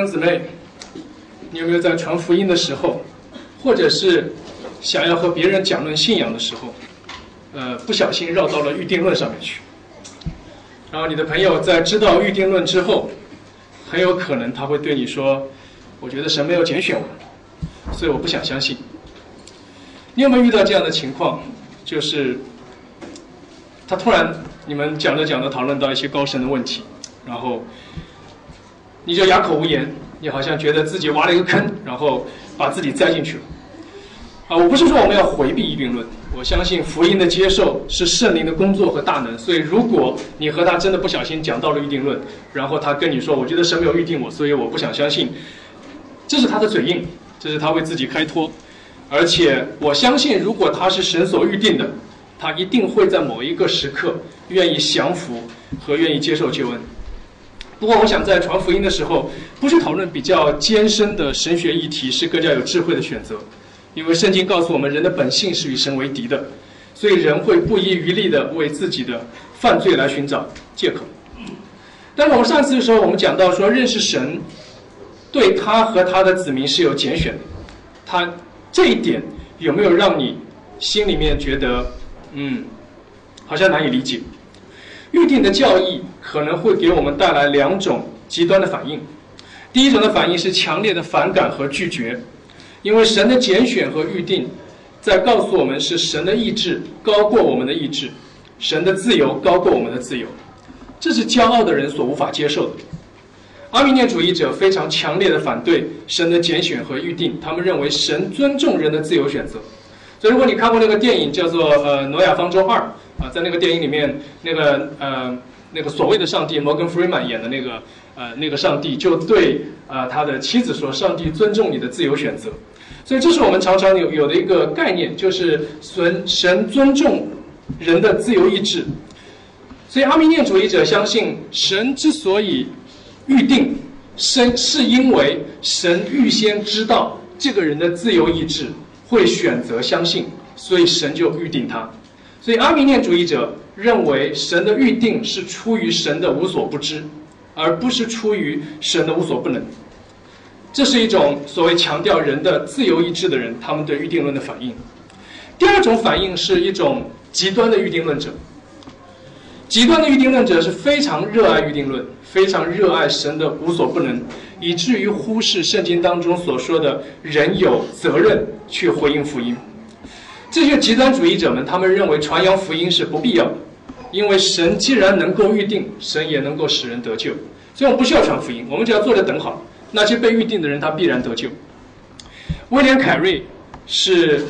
姊妹，你有没有在传福音的时候，或者是想要和别人讲论信仰的时候，不小心绕到了预定论上面去？然后你的朋友在知道预定论之后，很有可能他会对你说：“我觉得神没有拣选我，所以我不想相信。”你有没有遇到这样的情况？就是他突然你们讲着讲着讨论到一些高深的问题，然后你就哑口无言，你好像觉得自己挖了一个坑，然后把自己栽进去了。我不是说我们要回避预定论，我相信福音的接受是圣灵的工作和大能，所以如果你和他真的不小心讲到了预定论，然后他跟你说我觉得神没有预定我，所以我不想相信，这是他的嘴硬，这是他为自己开脱。而且我相信如果他是神所预定的，他一定会在某一个时刻愿意降服和愿意接受救恩。不过我想在传福音的时候，不去讨论比较艰深的神学议题是更加有智慧的选择，因为圣经告诉我们人的本性是与神为敌的，所以人会不遗余力地为自己的犯罪来寻找借口。但是我们上次的时候我们讲到说，认识神对他和他的子民是有拣选的，他这一点有没有让你心里面觉得好像难以理解？预定的教义可能会给我们带来两种极端的反应。第一种的反应是强烈的反感和拒绝，因为神的拣选和预定在告诉我们是神的意志高过我们的意志，神的自由高过我们的自由，这是骄傲的人所无法接受的。阿米念主义者非常强烈的反对神的拣选和预定，他们认为神尊重人的自由选择。所以如果你看过那个电影叫做挪亚方舟2在那个电影里面，那个所谓的上帝摩根弗里曼演的那个上帝就对他的妻子说，上帝尊重你的自由选择。所以这是我们常常有的一个概念，就是神尊重人的自由意志。所以阿米念主义者相信神之所以预定，是因为神预先知道这个人的自由意志会选择相信，所以神就预定他。所以阿米念主义者认为神的预定是出于神的无所不知，而不是出于神的无所不能。这是一种所谓强调人的自由意志的人他们对预定论的反应。第二种反应是一种极端的预定论者。极端的预定论者是非常热爱预定论，非常热爱神的无所不能，以至于忽视圣经当中所说的人有责任去回应福音。这些极端主义者们，他们认为传扬福音是不必要的，因为神既然能够预定，神也能够使人得救，所以我们不需要传福音，我们只要坐着等好，那些被预定的人他必然得救。威廉·凯瑞是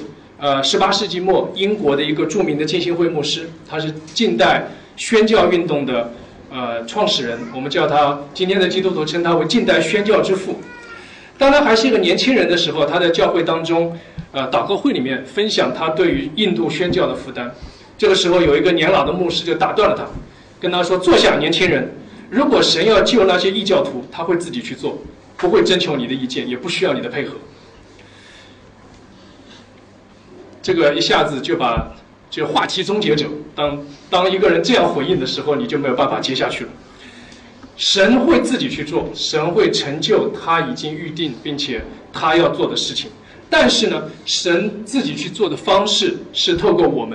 18世纪末英国的一个著名的浸信会牧师，他是近代宣教运动的创始人，我们叫他，今天的基督徒称他为近代宣教之父。当他还是一个年轻人的时候，他在教会当中祷告会里面分享他对于印度宣教的负担。这个时候有一个年老的牧师就打断了他，跟他说，坐下年轻人，如果神要救那些异教徒，他会自己去做，不会征求你的意见，也不需要你的配合。这个一下子就把这话题终结者，当一个人这样回应的时候，你就没有办法接下去了。神会自己去做，神会成就他已经预定并且他要做的事情，但是呢，神自己去做的方式是透过我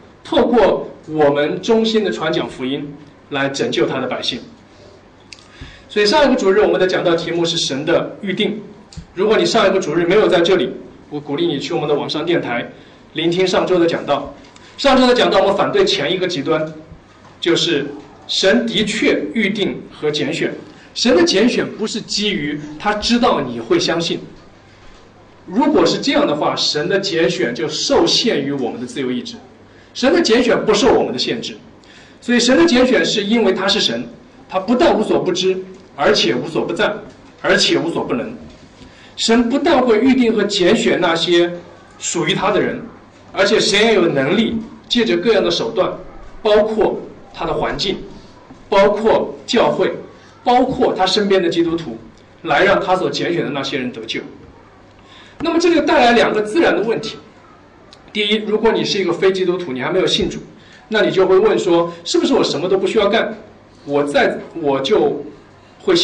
们忠心的传讲福音来拯救他的百姓。所以上一个主日我们的讲道题目是神的预定。如果你上一个主日没有在这里，我鼓励你去我们的网上电台聆听上周的讲道。上周的讲道我们反对前一个极端，就是神的确预定和拣选。神的拣选不是基于他知道你会相信，如果是这样的话，神的拣选就受限于我们的自由意志。神的拣选不受我们的限制，所以神的拣选是因为他是神，他不但无所不知，而且无所不在，而且无所不能。神不但会预定和拣选那些属于他的人，而且神也有能力借着各样的手段，包括他的环境，包括教会，包括他身边的基督徒，来让他所拣选的那些人得救。那么这就带来两个自然的问题。第一，如果你是一个非基督徒，你还没有信主，那你就会问说，是不是我什么都不需要干，我就会信主？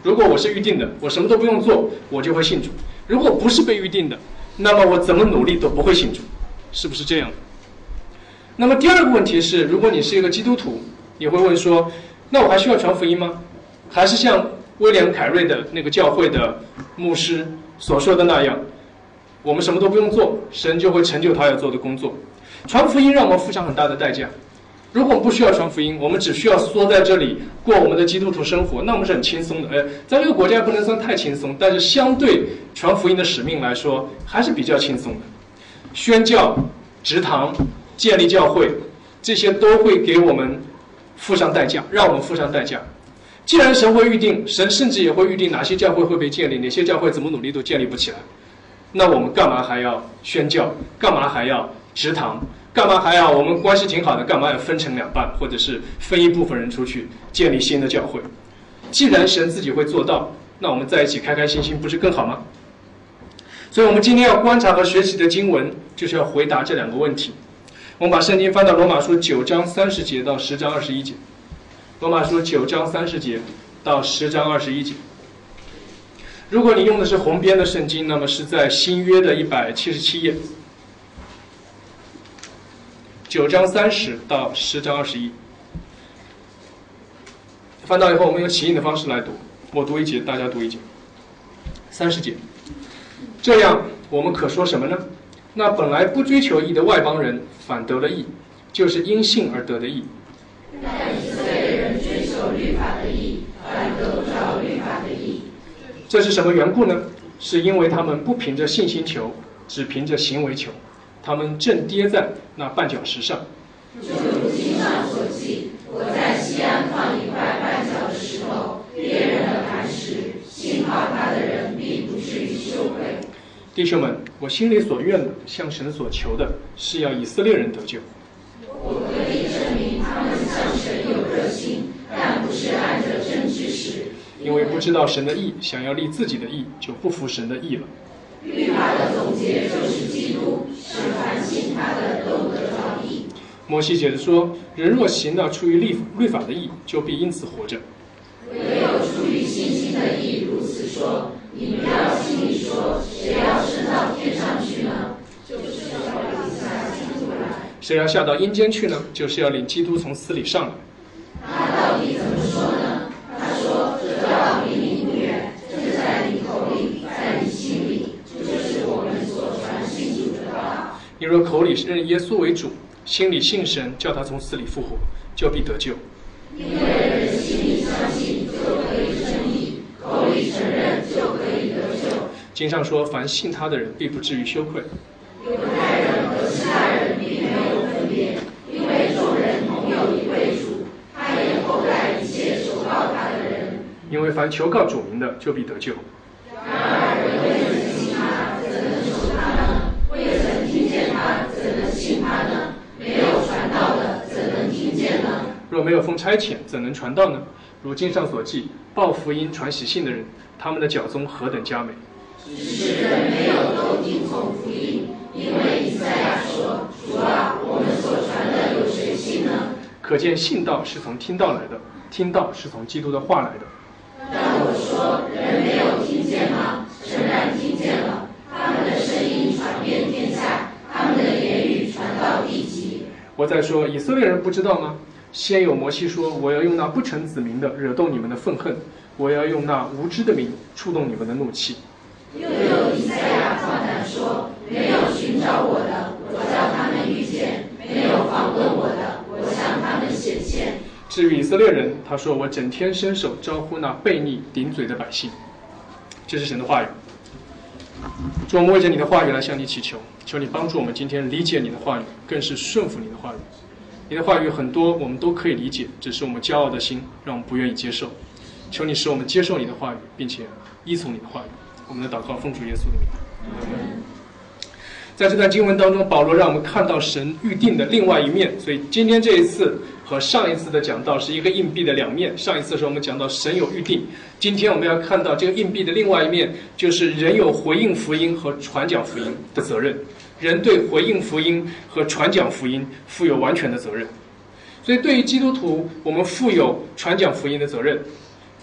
如果我是预定的，我什么都不用做，我就会信主；如果不是被预定的，那么我怎么努力都不会信主，是不是这样的？那么第二个问题是，如果你是一个基督徒，你会问说，那我还需要传福音吗？还是像威廉·凯瑞的那个教会的牧师所说的那样，我们什么都不用做，神就会成就他要做的工作。传福音让我们付上很大的代价。如果我们不需要传福音，我们只需要缩在这里过我们的基督徒生活，那我们是很轻松的。在这个国家不能算太轻松，但是相对传福音的使命来说，还是比较轻松的。宣教、植堂、建立教会，这些都会给我们付上代价，让我们付上代价。既然神会预定，神甚至也会预定哪些教会会被建立，哪些教会怎么努力都建立不起来，那我们干嘛还要宣教？干嘛还要植堂？干嘛还要我们关系挺好的，干嘛要分成两半，或者是分一部分人出去建立新的教会？既然神自己会做到，那我们在一起开开心心不是更好吗？所以我们今天要观察和学习的经文就是要回答这两个问题。我们把圣经翻到罗马书9章30节到10章21节。罗马书9章30节到10章21节。如果你用的是红边的圣经，那么是在新约的177页。9章30到10章21。翻到以后，我们用起印的方式来读，我读一节，大家读一节。30节，这样我们可说什么呢？那本来不追求义的外邦人反得了义，就是因信而得的义。 但以色列人追求律法的义，反得不着律法的义。 这是什么缘故呢？是因为他们不凭着信心求，只凭着行为求。他们正跌在那绊脚石上。 就如经上所记，我在西安放一块绊脚的石头，别人的磐石，信靠他的人必不至于羞愧。 弟兄们，我心里所愿的，向神所求的，是要以色列人得救。 我可以证明他们向神有热心，但不是按着真知识。 因为不知道神的义，想要立自己的义，就不服神的义了。 律法的总结就是基督，使凡信他的都得着义。 摩西解释说，人若行了出于律法的义，就必因此活着。 唯有出于信心的义，如此说，你们要心里说，谁要升到天上去呢？就是要领下基督来。 谁要下到阴间去呢？就是要领基督从死里上来。 他到底怎么说呢？他说，这道离你不远，正在你口里，在你心里，就是我们所传信主的道。 你若口里认耶稣为主，心里信神，叫他从死里复活，就必得救。 因为人心里相信，就可以称义；口里承认，就可以得救。 经上说，凡信他的人，必不至于羞愧。 犹太人和希腊人并没有分别，因为众人同有一位主，他也厚待一切求告他的人。 因为凡求告主名的，就必得救。 然而人未曾信他，怎能求他呢？未曾听见他，怎能信他呢？没有传道的，怎能听见呢？ 若没有奉差遣，怎能传道呢？如经上所记，报福音、传喜信的人，他们的脚踪何等佳美！ 只是人没有都听从福音，因为以赛亚说：“主啊，我们所传的有谁信呢？” 可见信道是从听道来的，听道是从基督的话来的。 但我说，人没有听见吗？诚然听见了，他们的声音传遍天下，他们的言语传到地极。 我再说，以色列人不知道吗？先有摩西说，我要用那不成子民的惹动你们的愤恨，我要用那无知的民触动你们的怒气。 又有以赛亚放胆说，没有寻找我的，我叫他们遇见；没有访问我的，我向他们显现。 至于以色列人，他说，我整天伸手招呼那悖逆顶嘴的百姓。这是神的话语。主，我们为着你的话语来向你祈求，求你帮助我们今天理解你的话语，更是顺服你的话语。你的话语很多我们都可以理解，只是我们骄傲的心让我们不愿意接受。求你使我们接受你的话语，并且依从你的话语。我们的祷告奉主耶稣的名。在这段经文当中，保罗让我们看到神预定的另外一面。所以今天这一次和上一次的讲道是一个硬币的两面。上一次的时候我们讲到神有预定，今天我们要看到这个硬币的另外一面，就是人有回应福音和传讲福音的责任。人对回应福音和传讲福音负有完全的责任。所以对于基督徒，我们负有传讲福音的责任。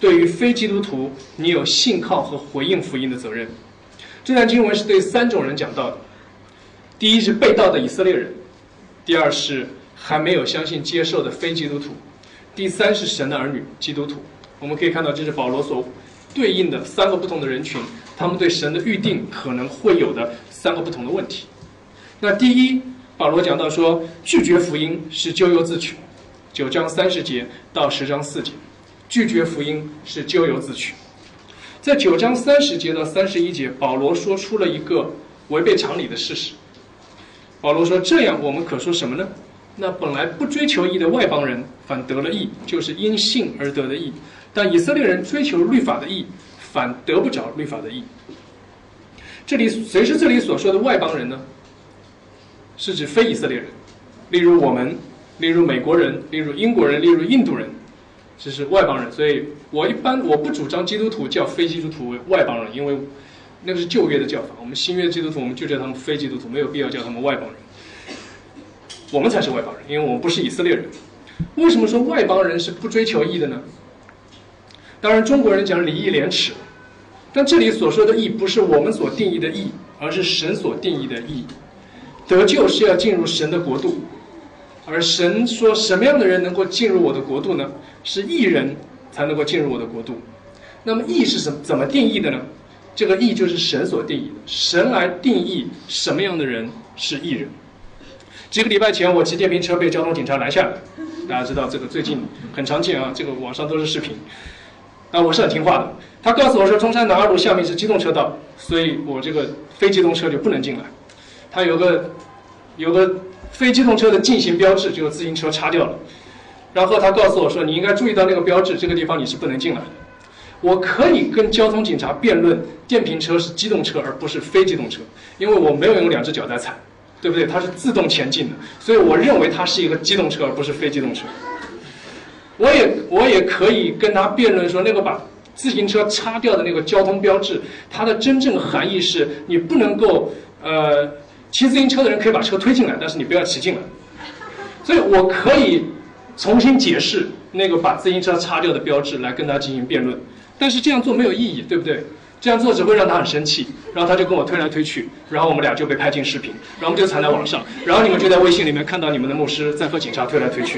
对于非基督徒，你有信靠和回应福音的责任。这段经文是对3种人讲到的：第一是被盗的以色列人，第二是还没有相信接受的非基督徒，第三是神的儿女基督徒。我们可以看到，这是保罗所对应的3个不同的人群，他们对神的预定可能会有的3个不同的问题。那第一，保罗讲到说，拒绝福音是咎由自取，9章30节到10章4节，拒绝福音是咎由自取。在9章30节到31节，保罗说出了一个违背常理的事实。保罗说，这样我们可说什么呢？那本来不追求义的外邦人反得了义，就是因信而得的义，但以色列人追求律法的义，反得不着律法的义。谁是这里所说的外邦人呢？是指非以色列人，例如我们，例如美国人，例如英国人，例如印度人，这是外邦人。所以我不主张基督徒叫非基督徒为外邦人，因为那个是旧约的叫法。我们新约的基督徒，我们就叫他们非基督徒，没有必要叫他们外邦人。我们才是外邦人，因为我们不是以色列人。为什么说外邦人是不追求义的呢？当然，中国人讲礼义廉耻，但这里所说的义不是我们所定义的义，而是神所定义的义。得救是要进入神的国度，而神说什么样的人能够进入我的国度呢？是义人才能够进入我的国度。那么义是怎么定义的呢？这个义就是神所定义的，神来定义什么样的人是义人。几个礼拜前，我骑电瓶车被交通警察拦下来，大家知道这个最近很常见啊，这个网上都是视频。我是很听话的，他告诉我说中山南2路下面是机动车道，所以我这个非机动车就不能进来。他有个非机动车的禁行标志，就自行车擦掉了。然后他告诉我说，你应该注意到那个标志，这个地方你是不能进来的。我可以跟交通警察辩论，电瓶车是机动车而不是非机动车，因为我没有用2只脚在踩，对不对？它是自动前进的，所以我认为它是一个机动车而不是非机动车。我也可以跟他辩论说，那个把自行车擦掉的那个交通标志，它的真正含义是你不能够骑自行车的人可以把车推进来，但是你不要骑进来。所以我可以重新解释那个把自行车擦掉的标志来跟他进行辩论，但是这样做没有意义，对不对？这样做只会让他很生气，然后他就跟我推来推去，然后我们俩就被拍进视频，然后我们就传在网上，然后你们就在微信里面看到你们的牧师在和警察推来推去。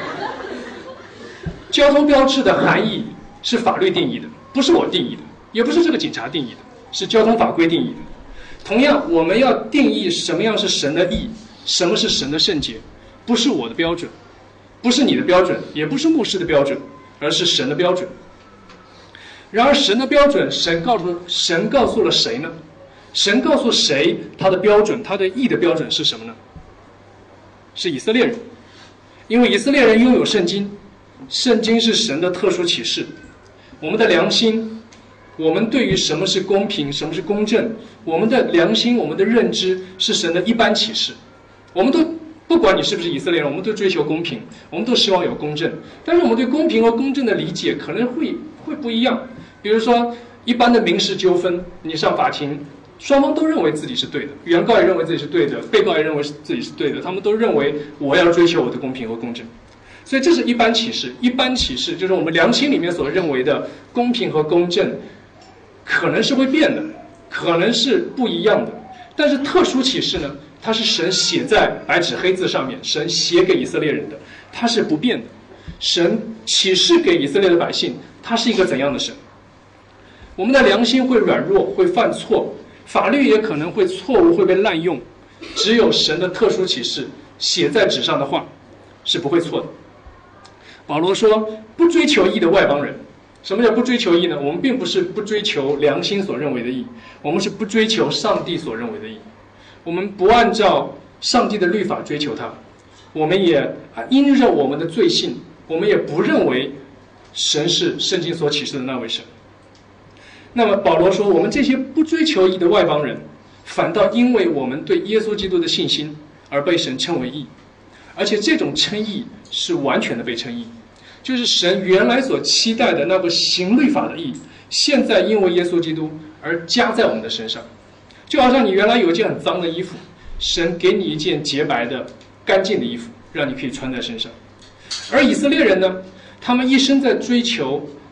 交通标志的含义是法律定义的，不是我定义的，也不是这个警察定义的，是交通法规定义的。同样，我们要定义什么样是神的义，什么是神的圣洁，不是我的标准，不是你的标准，也不是牧师的标准，而是神的标准。然而神的标准，神告诉了谁呢？神告诉谁他的标准，他的义的标准是什么呢？是以色列人。因为以色列人拥有圣经，圣经是神的特殊启示。我们的良心，我们对于什么是公平，什么是公正，我们的良心，我们的认知是神的一般启示。我们都不管你是不是以色列人，我们都追求公平，我们都希望有公正。但是我们对公平和公正的理解可能会不一样。比如说一般的民事纠纷，你上法庭，双方都认为自己是对的，原告也认为自己是对的，被告也认为自己是对的，他们都认为我要追求我的公平和公正。所以这是一般启示。一般启示就是我们良心里面所认为的公平和公正，可能是会变的，可能是不一样的。但是特殊启示呢，它是神写在白纸黑字上面，神写给以色列人的，它是不变的。神启示给以色列的百姓，他是一个怎样的神？我们的良心会软弱，会犯错，法律也可能会错误，会被滥用。只有神的特殊启示写在纸上的话是不会错的。保罗说，不追求义的外邦人，什么叫不追求义呢？我们并不是不追求良心所认为的义，我们是不追求上帝所认为的义。我们不按照上帝的律法追求他，我们也因着我们的罪性，我们也不认为神是圣经所启示的那位神。那么保罗说，我们这些不追求义的外邦人，反倒因为我们对耶稣基督的信心而被神称为义，而且这种称义是完全的被称义，就是神原来所期待的那个行律法的义，现在因为耶稣基督而加在我们的身上。就好像你原来有一件很脏的衣服，神给你一件洁白的干净的衣服，让你可以穿在身上。而以色列人呢，他们一生在追求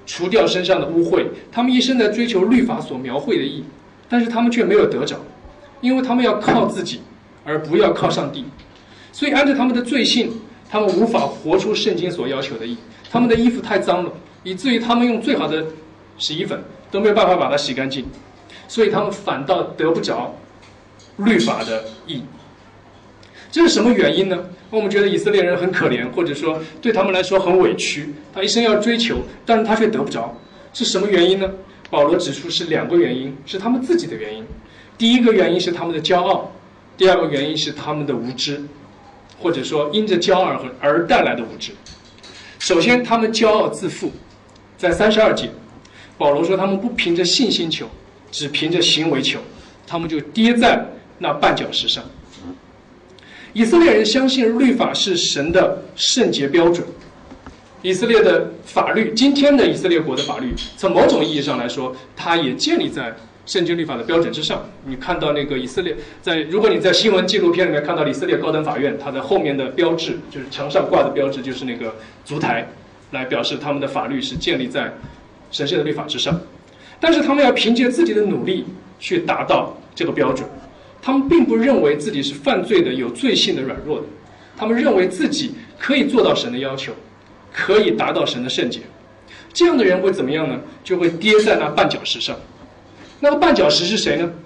除掉身上的污秽，他们一生在追求律法所描绘的义，但是他们却没有得着，因为他们要靠自己，而不要靠上帝。所以按照他们的罪性，他们无法活出圣经所要求的义。他们的衣服太脏了，以至于他们用最好的洗衣粉都没有办法把它洗干净，所以他们反倒得不着律法的义。这是什么原因呢？我们觉得以色列人很可怜，或者说对他们来说很委屈，他一生要追求，但是他却得不着，是什么原因呢？保罗指出是两个原因，是他们自己的原因。第一个原因是他们的骄傲，第二个原因是他们的无知，或者说因着骄傲而带来的无知。首先，他们骄傲自负，在32节，保罗说他们不凭着信心求，只凭着行为求，他们就跌在那绊脚石上。以色列人相信律法是神的圣洁标准，以色列的法律，今天的以色列国的法律，从某种意义上来说，它也建立在圣经律法的标准之上。你看到那个以色列如果你在新闻纪录片里面看到以色列高等法院，它的后面的标志就是墙上挂的标志，就是那个烛台，来表示他们的法律是建立在神圣的律法之上。但是他们要凭借自己的努力去达到这个标准，他们并不认为自己是犯罪的、有罪性的、软弱的，他们认为自己可以做到神的要求，可以达到神的圣洁。这样的人会怎么样呢？就会跌在那绊脚石上。那个绊脚石是谁呢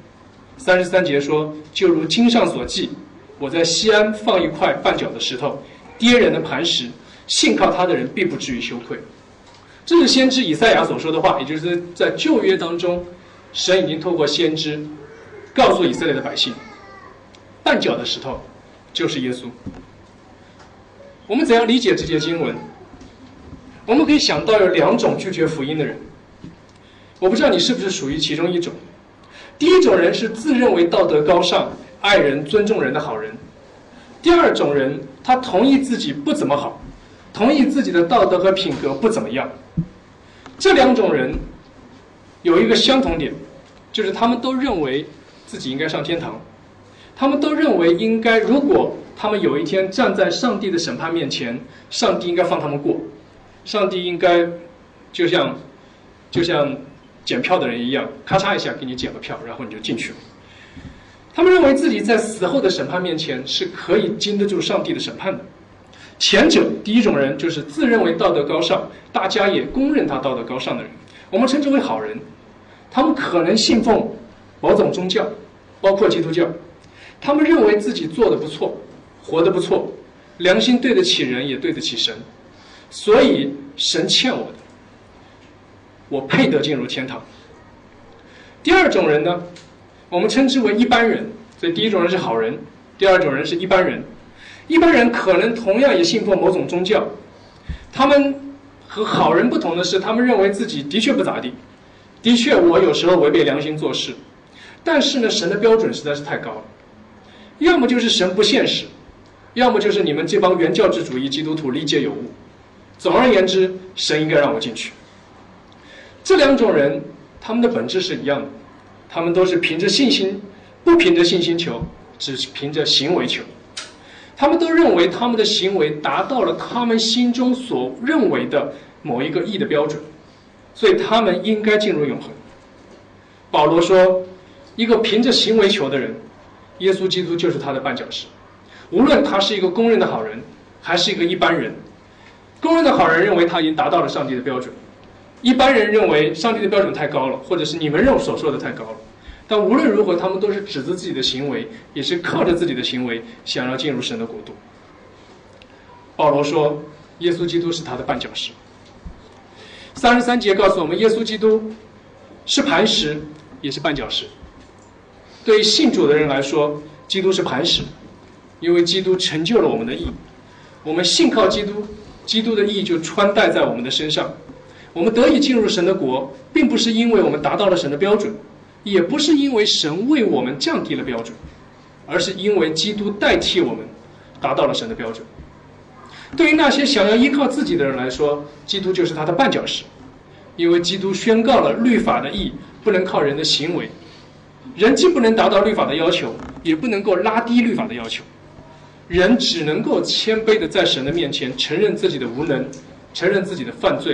？33节说，就如经上所记，我在西安放一块绊脚的石头，跌人的磐石，信靠他的人必不至于羞愧。这是先知以赛亚所说的话，也就是在旧约当中，神已经透过先知告诉以色列的百姓，绊脚的石头就是耶稣。我们怎样理解这节经文？我们可以想到有两种拒绝福音的人，我不知道你是不是属于其中一种。第一种人是自认为道德高尚、爱人、尊重人的好人。第二种人，他同意自己不怎么好，同意自己的道德和品格不怎么样。这两种人有一个相同点，就是他们都认为自己应该上天堂，他们都认为应该，如果他们有一天站在上帝的审判面前，上帝应该放他们过，上帝应该就像检票的人一样，咔嚓一下给你检个票，然后你就进去了。他们认为自己在死后的审判面前是可以经得住上帝的审判的。前者，第一种人就是自认为道德高尚，大家也公认他道德高尚的人，我们称之为好人。他们可能信奉某种宗教，包括基督教，他们认为自己做得不错，活得不错，良心对得起人，也对得起神，所以神欠我的，我配得进入天堂。第二种人呢，我们称之为一般人，所以第一种人是好人，第二种人是一般人。一般人可能同样也信奉某种宗教，他们和好人不同的是，他们认为自己的确不咋地，的确我有时候违背良心做事，但是呢，神的标准实在是太高了，要么就是神不现实，要么就是你们这帮原教旨主义基督徒理解有误。总而言之，神应该让我进去。这两种人，他们的本质是一样的，他们都是凭着信心，不凭着信心求，只凭着行为求。他们都认为他们的行为达到了他们心中所认为的某一个义的标准，所以他们应该进入永恒。保罗说，一个凭着行为求的人，耶稣基督就是他的绊脚石。无论他是一个公认的好人，还是一个一般人，公认的好人认为他已经达到了上帝的标准，一般人认为上帝的标准太高了，或者是你们所说的太高了。但无论如何，他们都是指责自己的行为，也是靠着自己的行为想要进入神的国度。保罗说，耶稣基督是他的绊脚石。33节告诉我们，耶稣基督是磐石，也是绊脚石。对于信主的人来说，基督是磐石，因为基督成就了我们的义。我们信靠基督，基督的义就穿戴在我们的身上。我们得以进入神的国，并不是因为我们达到了神的标准，也不是因为神为我们降低了标准，而是因为基督代替我们达到了神的标准。对于那些想要依靠自己的人来说，基督就是他的绊脚石，因为基督宣告了律法的义不能靠人的行为，人既不能达到律法的要求，也不能够拉低律法的要求，人只能够谦卑的在神的面前承认自己的无能，承认自己的犯罪，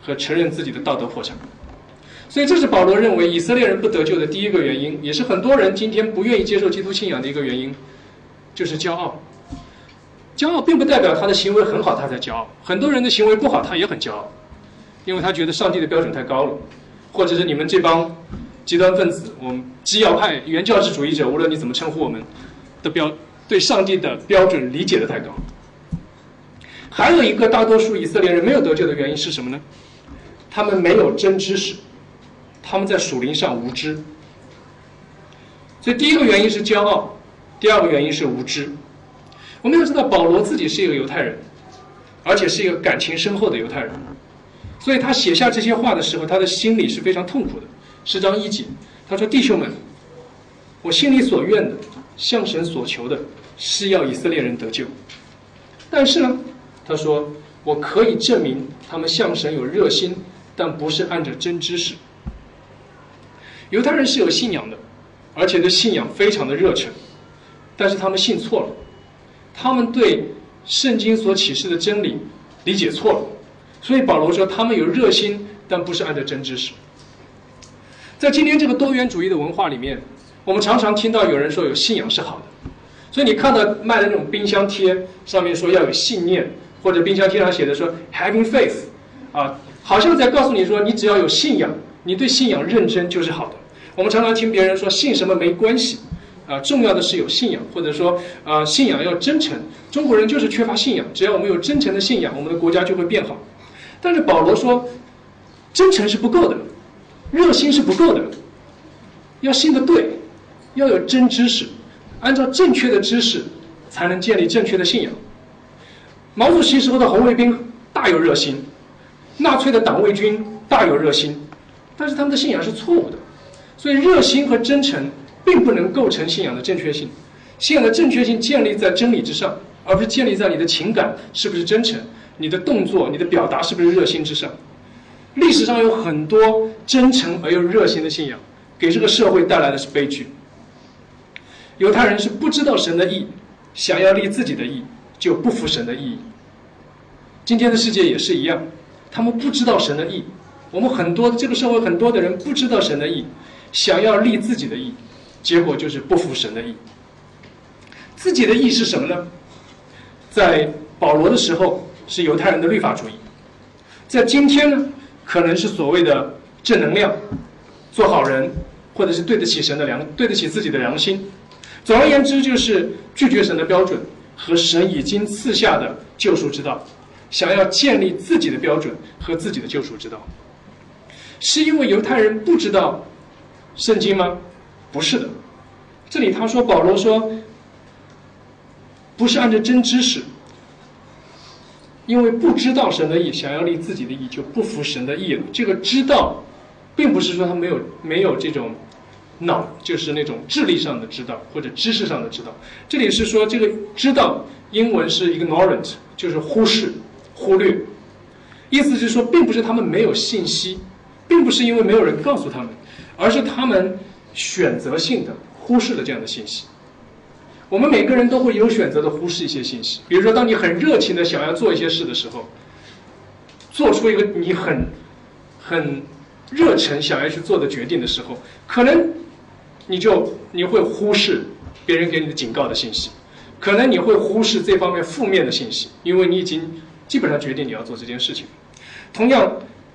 和承认自己的道德破产。所以这是保罗认为以色列人不得救的第一个原因，也是很多人今天不愿意接受基督信仰的一个原因，就是骄傲。骄傲并不代表他的行为很好他才骄傲，很多人的行为不好他也很骄傲，因为他觉得上帝的标准太高了，或者是你们这帮极端分子，我们基要派、原教旨主义者，无论你怎么称呼我们的对上帝的标准理解的太高。还有一个大多数以色列人没有得救的原因是什么呢？他们没有真知识，他们在属灵上无知。所以第一个原因是骄傲，第二个原因是无知。我们要知道保罗自己是一个犹太人，而且是一个感情深厚的犹太人，所以他写下这些话的时候，他的心里是非常痛苦的。10章1节他说，弟兄们，我心里所愿的，向神所求的，是要以色列人得救。但是呢，他说，我可以证明他们向神有热心，但不是按着真知识。犹太人是有信仰的，而且对信仰非常的热忱，但是他们信错了，他们对圣经所启示的真理理解错了。所以保罗说他们有热心，但不是按照真知识。在今天这个多元主义的文化里面，我们常常听到有人说有信仰是好的，所以你看到卖的那种冰箱贴上面说要有信念，或者冰箱贴上写的说 having faith 啊，好像在告诉你说你只要有信仰，你对信仰认真就是好的。我们常常听别人说信什么没关系啊，重要的是有信仰，或者说信仰要真诚。中国人就是缺乏信仰，只要我们有真诚的信仰，我们的国家就会变好。但是保罗说，真诚是不够的，热心是不够的，要信得对，要有真知识，按照正确的知识才能建立正确的信仰。毛主席时候的红卫兵大有热心，纳粹的党卫军大有热心，但是他们的信仰是错误的。所以热心和真诚并不能构成信仰的正确性，信仰的正确性建立在真理之上，而不是建立在你的情感是不是真诚，你的动作、你的表达是不是热心之上。历史上有很多真诚而又热心的信仰，给这个社会带来的是悲剧。犹太人是不知道神的义，想要立自己的义，就不服神的义。今天的世界也是一样，他们不知道神的义。我们这个社会很多的人不知道神的义，想要立自己的义，结果就是不服神的义。自己的义是什么呢？在保罗的时候是犹太人的律法主义，在今天呢，可能是所谓的正能量，做好人，或者是对得起自己的良心。总而言之，就是拒绝神的标准和神已经赐下的救赎之道，想要建立自己的标准和自己的救赎之道。是因为犹太人不知道圣经吗？不是的。这里保罗说，不是按照真知识，因为不知道神的义，想要立自己的义，就不服神的义了。这个知道，并不是说他没有这种脑，就是那种智力上的知道或者知识上的知道。这里是说这个知道，英文是 ignorant， 就是忽视、忽略。意思是说，并不是他们没有信息，并不是因为没有人告诉他们，而是他们选择性的忽视了这样的信息。我们每个人都会有选择的忽视一些信息，比如说当你很热情的想要做一些事的时候，做出一个你很热忱想要去做的决定的时候，可能你会忽视别人给你的警告的信息，可能你会忽视这方面负面的信息，因为你已经基本上决定你要做这件事情。同样，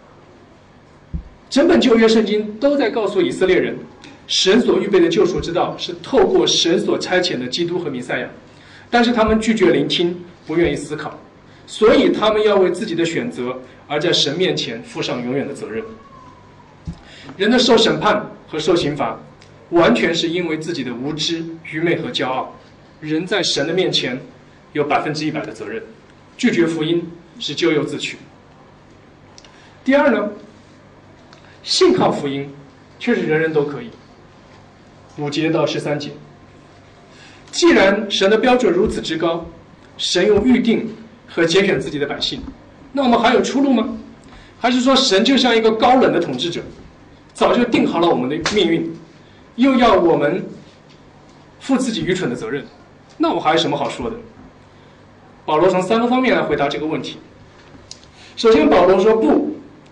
整本旧约圣经都在告诉以色列人，神所预备的救赎之道是透过神所差遣的基督和弥赛亚，但是他们拒绝聆听，不愿意思考，所以他们要为自己的选择而在神面前负上永远的责任。人的受审判和受刑罚，完全是因为自己的无知、愚昧和骄傲。人在神的面前有100%的责任，拒绝福音是咎由自取。第二呢，信靠福音却是人人都可以。5节到13节，既然神的标准如此之高，神用预定和拣选自己的百姓，那我们还有出路吗？还是说神就像一个高冷的统治者，早就定好了我们的命运，又要我们负自己愚蠢的责任？那我还有什么好说的？保罗从3个方面来回答这个问题。首先，保罗说不，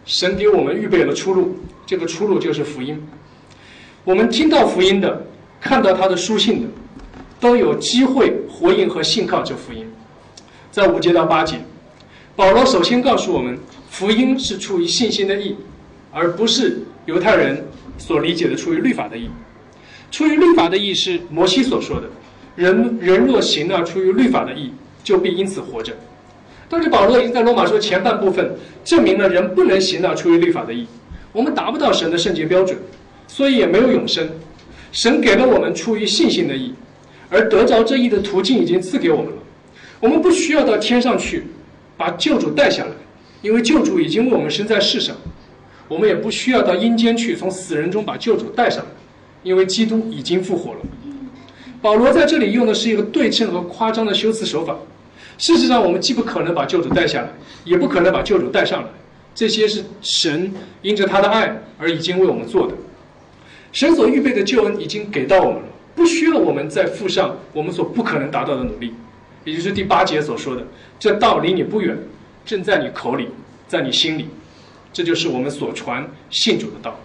神给我们预备了出路，这个出路就是福音。我们听到福音的，看到他的书信的，都有机会回应和信靠这福音。在5节到8节，保罗首先告诉我们，福音是出于信心的义，而不是犹太人所理解的出于律法的义。出于律法的义是摩西所说的，人若行了出于律法的义，就必因此活着。但是保罗已经在罗马书前半部分证明了人不能行到出于律法的义，我们达不到神的圣洁标准，所以也没有永生。神给了我们出于信心的义，而得着这义的途径已经赐给我们了。我们不需要到天上去把救主带下来，因为救主已经为我们生在世上。我们也不需要到阴间去从死人中把救主带上来，因为基督已经复活了。保罗在这里用的是一个对称和夸张的修辞手法。事实上，我们既不可能把救主带下来，也不可能把救主带上来，这些是神因着他的爱而已经为我们做的。神所预备的救恩已经给到我们了，不需要我们再付上我们所不可能达到的努力。也就是第8节所说的，这道离你不远，正在你口里，在你心里。这就是我们所传信主的道。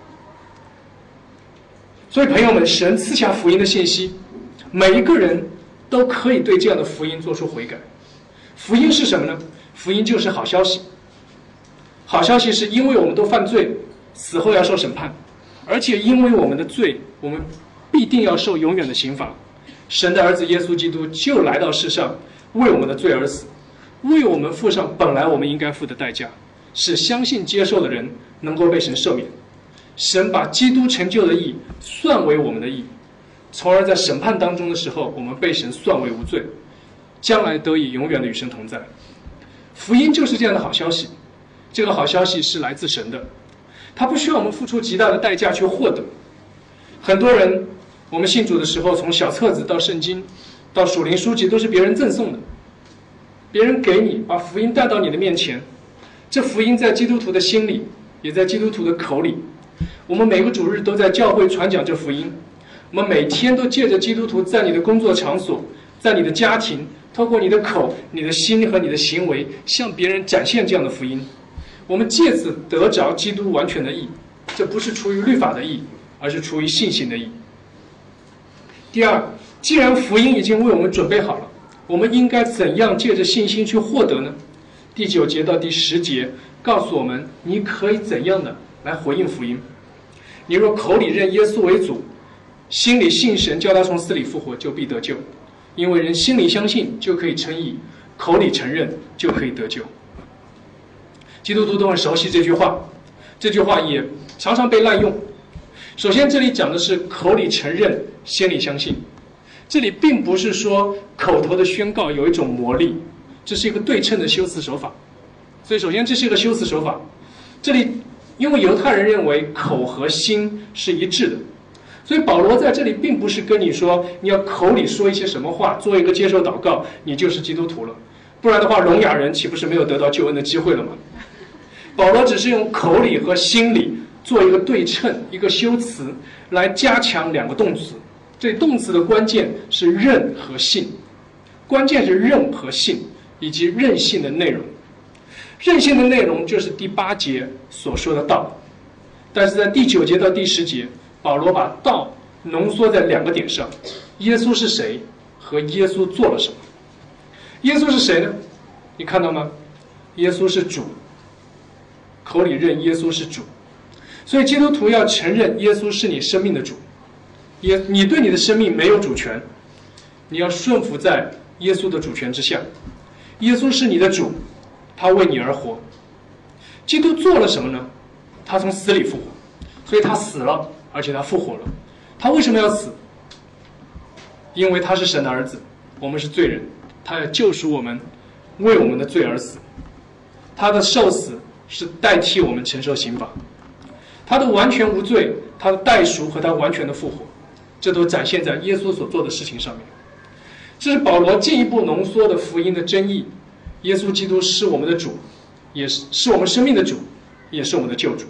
所以朋友们，神赐下福音的信息，每一个人都可以对这样的福音做出悔改。福音是什么呢？福音就是好消息。好消息是因为我们都犯罪，死后要受审判，而且因为我们的罪，我们必定要受永远的刑罚。神的儿子耶稣基督就来到世上，为我们的罪而死，为我们付上本来我们应该付的代价，使相信接受的人能够被神赦免。神把基督成就的义算为我们的义，从而在审判当中的时候，我们被神算为无罪，将来得以永远的与神同在。福音就是这样的好消息，这个好消息是来自神的，它不需要我们付出极大的代价去获得。很多人，我们信主的时候，从小册子到圣经，到属灵书籍，都是别人赠送的，别人给你，把福音带到你的面前。这福音在基督徒的心里，也在基督徒的口里。我们每个主日都在教会传讲这福音，我们每天都借着基督徒在你的工作场所，在你的家庭，透过你的口、你的心和你的行为，向别人展现这样的福音。我们借此得着基督完全的义，这不是出于律法的义，而是出于信心的义。第二，既然福音已经为我们准备好了，我们应该怎样借着信心去获得呢？第9节到第10节告诉我们，你可以怎样的来回应福音。你若口里认耶稣为主，心里信神叫他从死里复活，就必得救。因为人心里相信就可以称义，口里承认就可以得救。基督徒都很熟悉这句话，这句话也常常被滥用。首先这里讲的是口里承认，心里相信。这里并不是说口头的宣告有一种魔力，这是一个对称的修辞手法。所以首先这是一个修辞手法。这里因为犹太人认为口和心是一致的，所以保罗在这里并不是跟你说你要口里说一些什么话，做一个接受祷告，你就是基督徒了。不然的话，聋哑人岂不是没有得到救恩的机会了吗？保罗只是用口里和心里做一个对称，一个修辞来加强两个动词。这动词的关键是认和信，关键是认和信以及认信的内容。认信的内容就是第8节所说的道，但是在第9节到第10节，保罗把道浓缩在2个点上：耶稣是谁和耶稣做了什么。耶稣是谁呢？你看到吗？耶稣是主，口里认耶稣是主，所以基督徒要承认耶稣是你生命的主。你对你的生命没有主权，你要顺服在耶稣的主权之下。耶稣是你的主，他为你而活。基督做了什么呢？他从死里复活，所以他死了，而且他复活了。他为什么要死？因为他是神的儿子，我们是罪人，他要救赎我们，为我们的罪而死。他的受死是代替我们承受刑罚，他的完全无罪，他的代赎和他完全的复活，这都展现在耶稣所做的事情上面。这是保罗进一步浓缩的福音的真意。耶稣基督是我们的主，也是我们生命的主，也是我们的救主。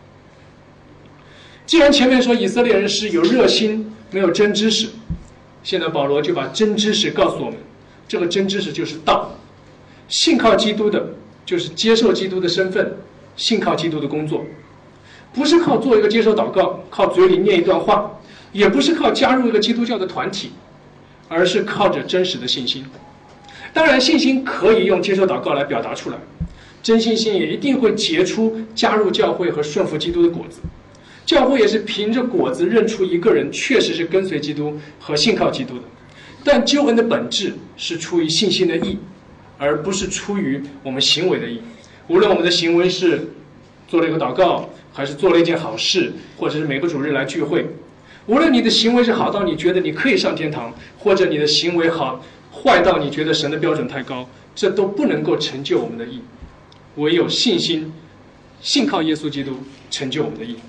既然前面说以色列人是有热心没有真知识，现在保罗就把真知识告诉我们，这个真知识就是道。信靠基督的就是接受基督的身份， 信靠基督的工作，不是靠做一个接受祷告，靠嘴里念一段话，也不是靠加入一个基督教的团体，而是靠着真实的信心。当然，信心可以用接受祷告来表达出来，真信心也一定会结出加入教会和顺服基督的果子。教会也是凭着果子认出一个人确实是跟随基督和信靠基督的。但救恩的本质是出于信心的义，而不是出于我们行为的义。无论我们的行为是做了一个祷告，还是做了一件好事，或者是每个主日来聚会，无论你的行为是好到你觉得你可以上天堂，或者你的行为坏到你觉得神的标准太高，这都不能够成就我们的义。唯有信心，信靠耶稣基督，成就我们的义。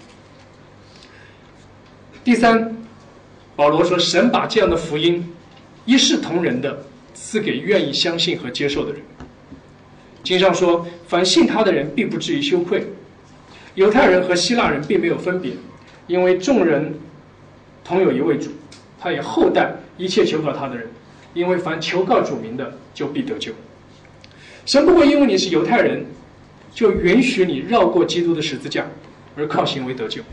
第三，保罗说，神把这样的福音一视同仁的赐给愿意相信和接受的人。经上说，凡信他的人必不至于羞愧。犹太人和希腊人并没有分别，因为众人同有一位主，他也厚待一切求告他的人，因为凡求告主名的就必得救。神不会因为你是犹太人就允许你绕过基督的十字架而靠行为得救，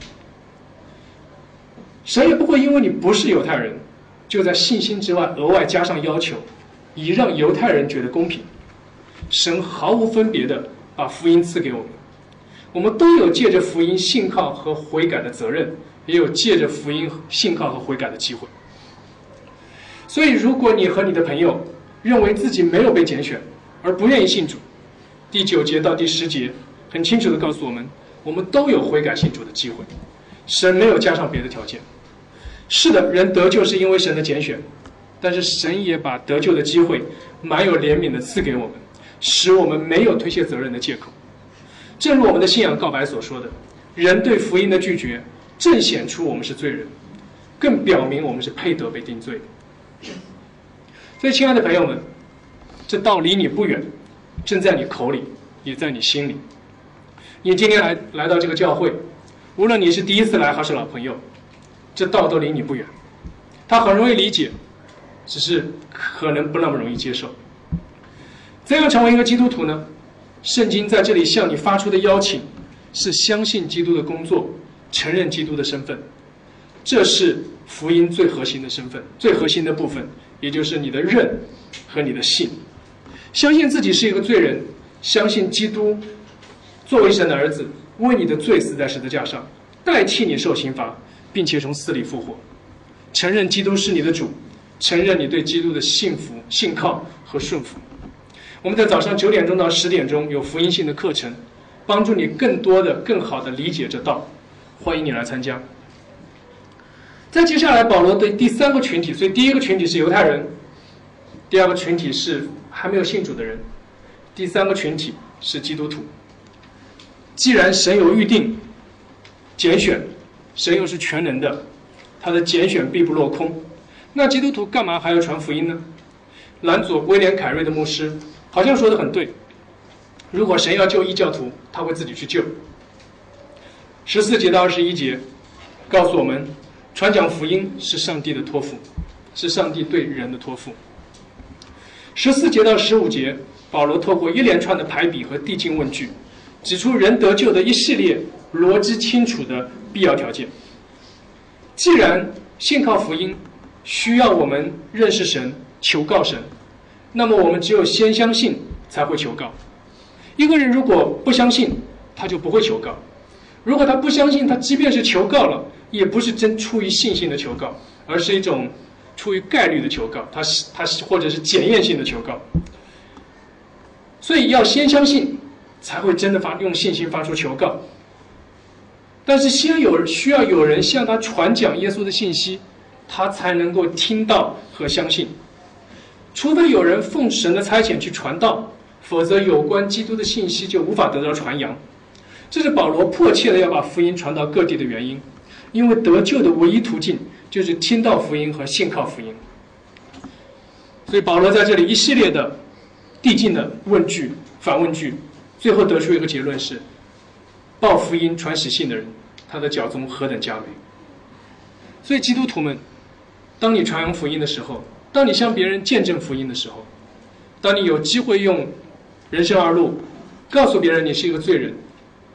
神也不会因为你不是犹太人就在信心之外额外加上要求，以让犹太人觉得公平。神毫无分别的把福音赐给我们，我们都有借着福音信靠和悔改的责任，也有借着福音信靠和悔改的机会。所以如果你和你的朋友认为自己没有被拣选而不愿意信主，第9节到第10节很清楚地告诉我们，我们都有悔改信主的机会，神没有加上别的条件。是的，人得救是因为神的拣选，但是神也把得救的机会满有怜悯地赐给我们，使我们没有推卸责任的借口。正如我们的信仰告白所说的，人对福音的拒绝正显出我们是罪人，更表明我们是配得被定罪的。所以亲爱的朋友们，这道离你不远，正在你口里，也在你心里。你今天来到这个教会，无论你是第一次来还是老朋友，这道都离你不远，它很容易理解，只是可能不那么容易接受。怎样成为一个基督徒呢？圣经在这里向你发出的邀请是相信基督的工作，承认基督的身份，这是福音最核心的身份，最核心的部分，也就是你的认和你的信。相信自己是一个罪人，相信基督作为神的儿子，为你的罪死在十字架上，代替你受刑罚，并且从死里复活。承认基督是你的主，承认你对基督的信服、信靠和顺服。我们在早上9点钟到10点钟有福音性的课程，帮助你更多的、更好的理解这道，欢迎你来参加。再接下来，保罗对第3个群体，所以第一个群体是犹太人，第2个群体是还没有信主的人，第3个群体是基督徒。既然神有预定、拣选，神又是全能的，他的拣选必不落空，那基督徒干嘛还要传福音呢？兰佐威廉凯瑞的牧师好像说得很对，如果神要救异教徒，他会自己去救。14节到21节告诉我们，传讲福音是上帝的托付，是上帝对人的托付。14节到15节，保罗透过一连串的排比和递进问句，指出人得救的一系列逻辑清楚的必要条件。既然信靠福音需要我们认识神、求告神，那么我们只有先相信才会求告。一个人如果不相信，他就不会求告。如果他不相信，他即便是求告了，也不是真出于信心的求告，而是一种出于概率的求告，他或者是检验性的求告。所以要先相信，才会真的用信心发出求告。但是需要有人向他传讲耶稣的信息，他才能够听到和相信。除非有人奉神的差遣去传道，否则有关基督的信息就无法得到传扬。这是保罗迫切的要把福音传到各地的原因，因为得救的唯一途径就是听到福音和信靠福音。所以保罗在这里一系列的递进的问句、反问句，最后得出一个结论是：报福音、传喜信的人，他的脚踪何等佳美。所以基督徒们，当你传扬福音的时候，当你向别人见证福音的时候，当你有机会用人生二路告诉别人你是一个罪人，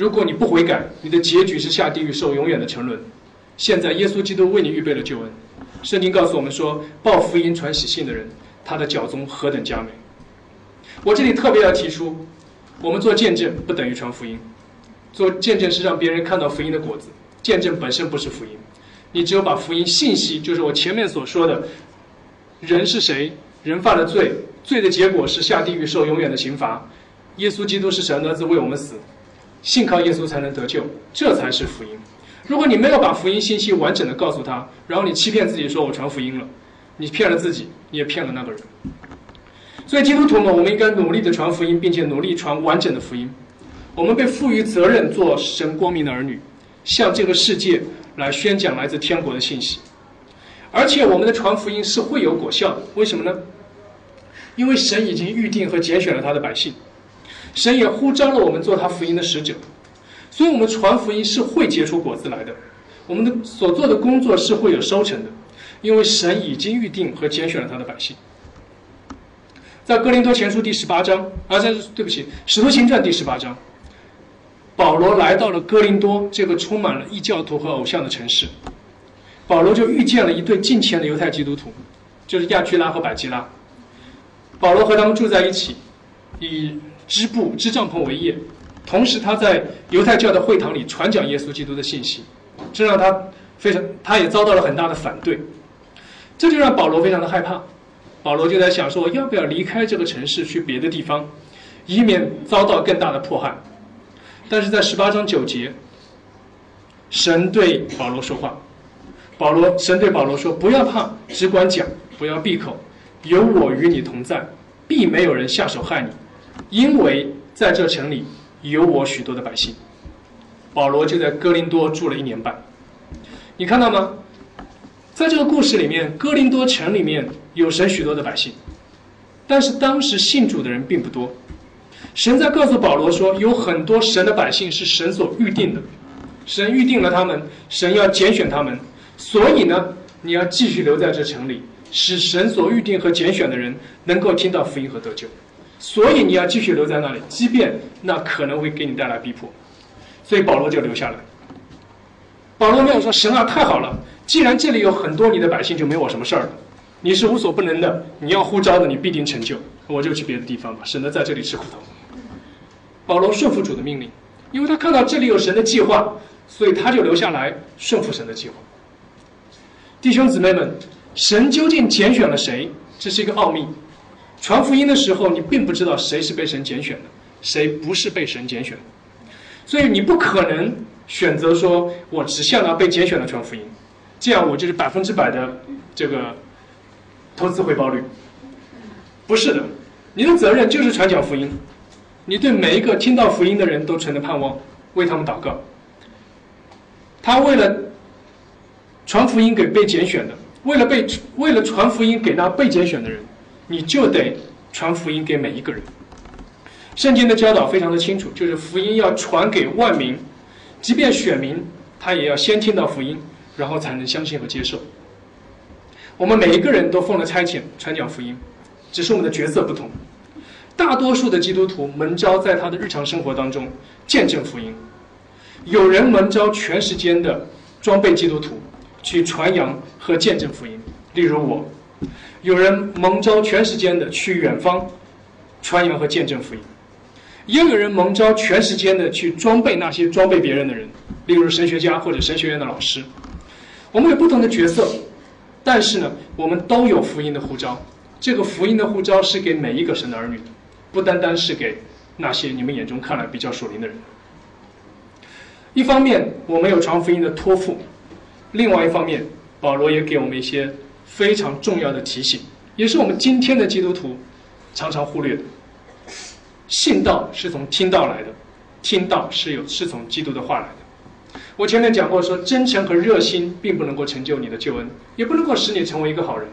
如果你不悔改，你的结局是下地狱受永远的沉沦。现在耶稣基督为你预备了救恩。圣经告诉我们说，报福音传喜信的人，他的脚踪何等佳美。我这里特别要提出，我们做见证不等于传福音。做见证是让别人看到福音的果子，见证本身不是福音。你只有把福音信息，就是我前面所说的，人是谁，人犯了罪，罪的结果是下地狱受永远的刑罚，耶稣基督是神的儿子为我们死，信靠耶稣才能得救，这才是福音。如果你没有把福音信息完整的告诉他，然后你欺骗自己说我传福音了，你骗了自己，你也骗了那个人。所以基督徒们，我们应该努力的传福音，并且努力传完整的福音。我们被赋予责任做神光明的儿女，向这个世界来宣讲来自天国的信息。而且我们的传福音是会有果效的，为什么呢？因为神已经预定和拣选了他的百姓，神也呼召了我们做他福音的使者，所以我们传福音是会结出果子来的，我们的所做的工作是会有收成的，因为神已经预定和拣选了他的百姓。在哥林多前书第18章，使徒行传第18章，保罗来到了哥林多这个充满了异教徒和偶像的城市，保罗就遇见了一对敬虔的犹太基督徒，就是亚居拉和百基拉。保罗和他们住在一起，以织帐篷为业，同时他在犹太教的会堂里传讲耶稣基督的信息，这让他也遭到了很大的反对，这就让保罗非常的害怕。保罗就在想说，要不要离开这个城市去别的地方，以免遭到更大的迫害。但是在18章9节，神对保罗说话，神对保罗说，不要怕，只管讲，不要闭口，有我与你同在，必没有人下手害你，因为在这城里有我许多的百姓。保罗就在哥林多住了1年半。你看到吗？在这个故事里面，哥林多城里面有神许多的百姓，但是当时信主的人并不多。神在告诉保罗说，有很多神的百姓是神所预定的，神预定了他们，神要拣选他们，所以呢，你要继续留在这城里，使神所预定和拣选的人能够听到福音和得救。所以你要继续留在那里，即便那可能会给你带来逼迫。所以保罗就留下来。保罗没有说，神啊，太好了，既然这里有很多你的百姓，就没我什么事儿了，你是无所不能的，你要呼召的，你必定成就，我就去别的地方吧，省得在这里吃苦头。保罗顺服主的命令，因为他看到这里有神的计划，所以他就留下来顺服神的计划。弟兄姊妹们，神究竟拣选了谁，这是一个奥秘。传福音的时候，你并不知道谁是被神拣选的，谁不是被神拣选的，所以你不可能选择说我只向那被拣选的传福音，这样我就是100%的这个投资回报率。不是的，你的责任就是传讲福音，你对每一个听到福音的人都存着盼望，为他们祷告。他为了传福音给被拣选的，为了传福音给那被拣选的人，你就得传福音给每一个人。圣经的教导非常的清楚，就是福音要传给万民，即便选民他也要先听到福音，然后才能相信和接受。我们每一个人都奉了差遣传讲福音，只是我们的角色不同。大多数的基督徒蒙召在他的日常生活当中见证福音，有人蒙召全时间的装备基督徒去传扬和见证福音，例如我；有人蒙召全时间的去远方传扬和见证福音，也有人蒙召全时间的去装备那些装备别人的人，例如神学家或者神学院的老师。我们有不同的角色，但是呢，我们都有福音的呼召。这个福音的呼召是给每一个神的儿女的，不单单是给那些你们眼中看来比较属灵的人。一方面我们有传福音的托付，另外一方面保罗也给我们一些非常重要的提醒，也是我们今天的基督徒常常忽略的。信道是从听道来的，听道是从基督的话来的。我前面讲过说，真诚和热心并不能够成就你的救恩，也不能够使你成为一个好人。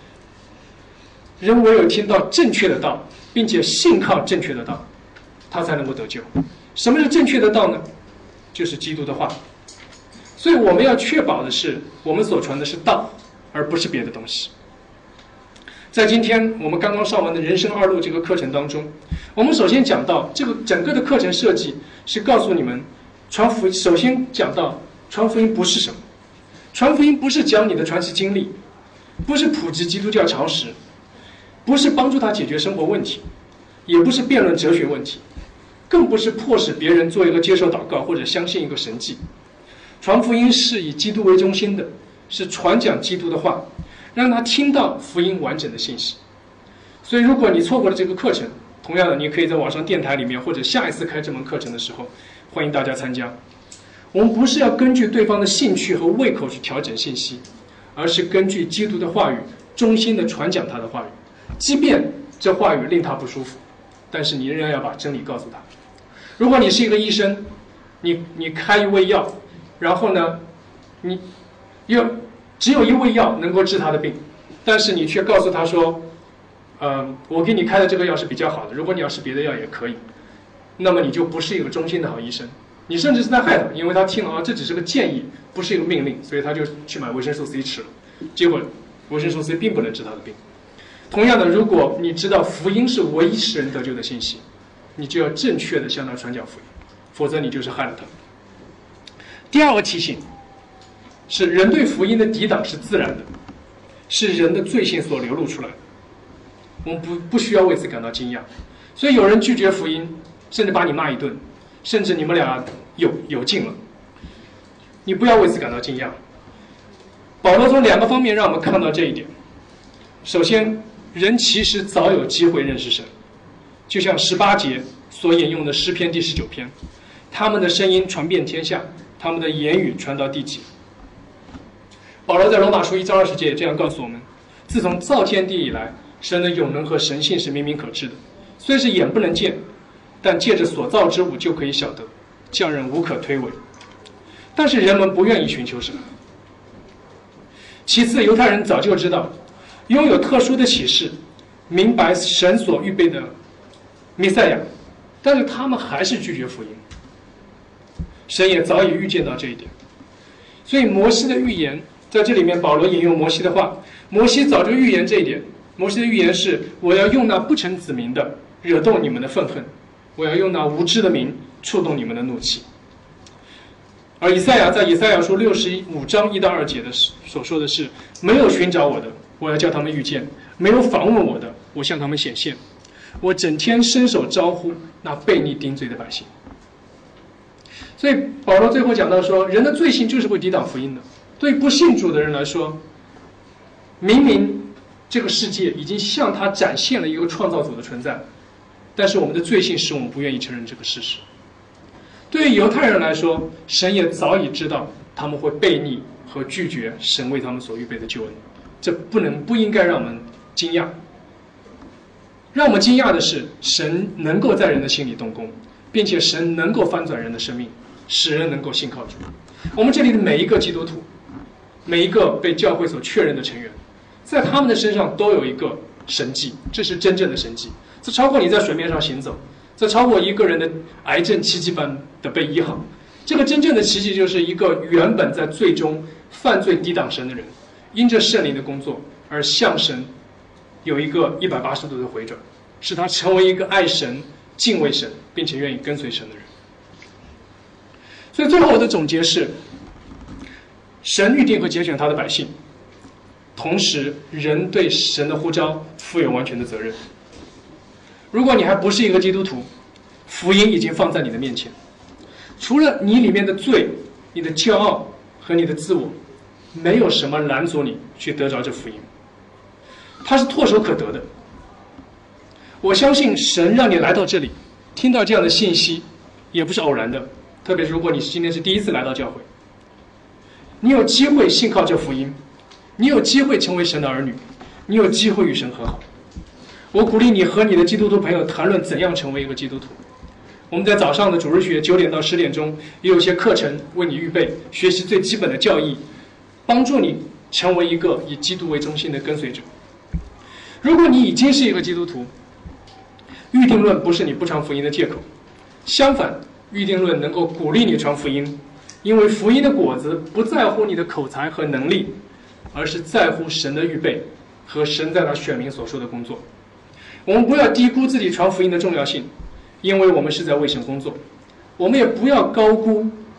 人唯有听到正确的道，并且信靠正确的道，他才能够得救。什么是正确的道呢？就是基督的话。所以我们要确保的是，我们所传的是道，而不是别的东西。在今天我们刚刚上完的人生2路这个课程当中，我们首先讲到这个整个的课程设计是告诉你们传福音首先讲到传福音不是什么，传福音不是讲你的传奇经历，不是普及基督教常识，不是帮助他解决生活问题，也不是辩论哲学问题，更不是迫使别人做一个接受祷告或者相信一个神迹。传福音是以基督为中心的，是传讲基督的话，让他听到福音完整的信息。所以如果你错过了这个课程，同样的你可以在网上电台里面，或者下一次开这门课程的时候，欢迎大家参加。我们不是要根据对方的兴趣和胃口去调整信息，而是根据基督的话语衷心的传讲他的话语，即便这话语令他不舒服，但是你仍然要把真理告诉他。如果你是一个医生，你开一味药，然后呢你只有一味药能够治他的病，但是你却告诉他说我给你开的这个药是比较好的，如果你要吃别的药也可以，那么你就不是一个忠心的好医生，你甚至是在害他，因为他听了这只是个建议，不是一个命令，所以他就去买维生素 C 吃了，结果维生素 C 并不能治他的病。同样的，如果你知道福音是唯一使人得救的信息，你就要正确的向他传讲福音，否则你就是害了他。第二个提醒是，人对福音的抵挡是自然的，是人的罪性所流露出来的，我们不需要为此感到惊讶。所以有人拒绝福音，甚至把你骂一顿，甚至你们俩有劲了，你不要为此感到惊讶。保罗从两个方面让我们看到这一点。首先，人其实早有机会认识神，就像18节所引用的诗篇第19篇，他们的声音传遍天下，他们的言语传到地极。保罗在罗马书1章20节这样告诉我们，自从造天地以来，神的永能和神性是明明可知的，虽是眼不能见，但借着所造之物就可以晓得，叫人无可推诿。但是人们不愿意寻求神。其次，犹太人早就知道拥有特殊的启示，明白神所预备的弥赛亚，但是他们还是拒绝福音。神也早已预见到这一点，所以摩西的预言在这里面，保罗引用摩西的话，摩西早就预言这一点。摩西的预言是：我要用那不成子民的惹动你们的愤恨，我要用那无知的民触动你们的怒气。而以赛亚在以赛亚书65章1到2节的所说的是：没有寻找我的，我要叫他们遇见；没有访问我的，我向他们显现。我整天伸手招呼那悖逆顶嘴的百姓。所以保罗最后讲到说，人的罪性就是会抵挡福音的。对不信主的人来说，明明这个世界已经向他展现了一个创造主的存在，但是我们的罪性使我们不愿意承认这个事实。对于犹太人来说，神也早已知道他们会悖逆和拒绝神为他们所预备的救恩，这不应该让我们惊讶。让我们惊讶的是，神能够在人的心里动工，并且神能够翻转人的生命，使人能够信靠主。我们这里的每一个基督徒，每一个被教会所确认的成员，在他们的身上都有一个神迹，这是真正的神迹，这超过你在水面上行走，这超过一个人的癌症奇迹般的被医好。这个真正的奇迹就是一个原本在最终犯罪抵挡神的人，因着圣灵的工作而向神有一个180度的回转，使他成为一个爱神、敬畏神并且愿意跟随神的人。所以最后我的总结是，神预定和拣选他的百姓，同时人对神的呼召负有完全的责任。如果你还不是一个基督徒，福音已经放在你的面前，除了你里面的罪、你的骄傲和你的自我，没有什么拦阻你去得着这福音，它是唾手可得的。我相信神让你来到这里，听到这样的信息，也不是偶然的。特别是如果你今天是第一次来到教会，你有机会信靠这福音，你有机会成为神的儿女，你有机会与神和好。我鼓励你和你的基督徒朋友谈论怎样成为一个基督徒。我们在早上的主日学9点到10点钟也有一些课程为你预备，学习最基本的教义，帮助你成为一个以基督为中心的跟随者。如果你已经是一个基督徒，预定论不是你不传福音的借口，相反，预定论能够鼓励你传福音，因为福音的果子不在乎你的口才和能力，而是在乎神的预备和神在他选民所说的工作。我们不要低估自己传福音的重要性，因为我们是在为神工作。我们也不要高估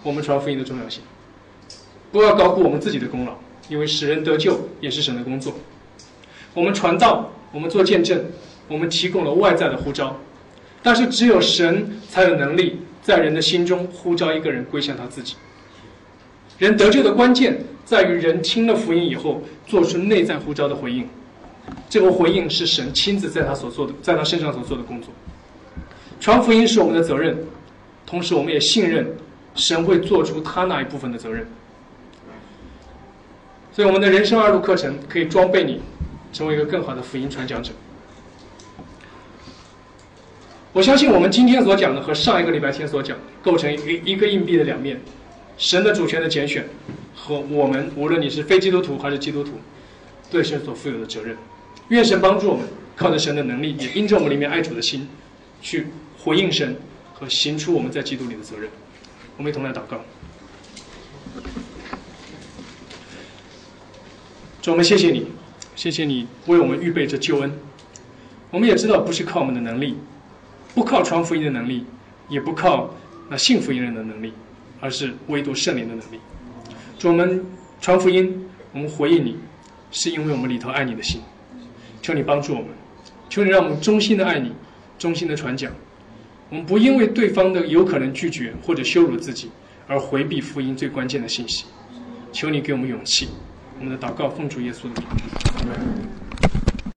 我们传福音的重要性，不要高估我们自己的功劳，因为使人得救也是神的工作。我们传道，我们做见证，我们提供了外在的呼召，但是只有神才有能力在人的心中呼召一个人归向他自己。人得救的关键在于人听了福音以后做出内在呼召的回应，这个回应是神亲自在他身上所做的工作。传福音是我们的责任，同时我们也信任神会做出他那一部分的责任。所以我们的人生2路课程可以装备你成为一个更好的福音传讲者。我相信我们今天所讲的和上一个礼拜天所讲构成一个硬币的两面，神的主权的拣选和我们无论你是非基督徒还是基督徒对神所负有的责任。愿神帮助我们靠着神的能力，也因着我们里面爱主的心去回应神和行出我们在基督里的责任。我们一同来祷告。主，我们谢谢你，谢谢你为我们预备着救恩。我们也知道不是靠我们的能力，不靠传福音的能力，也不靠那信福音人的能力，而是唯独圣灵的能力。主，我们传福音，我们回应你，是因为我们里头爱你的心。求你帮助我们，求你让我们衷心的爱你，衷心的传讲。我们不因为对方的有可能拒绝或者羞辱自己而回避福音最关键的信息。求你给我们勇气。我们的祷告奉主耶稣的名。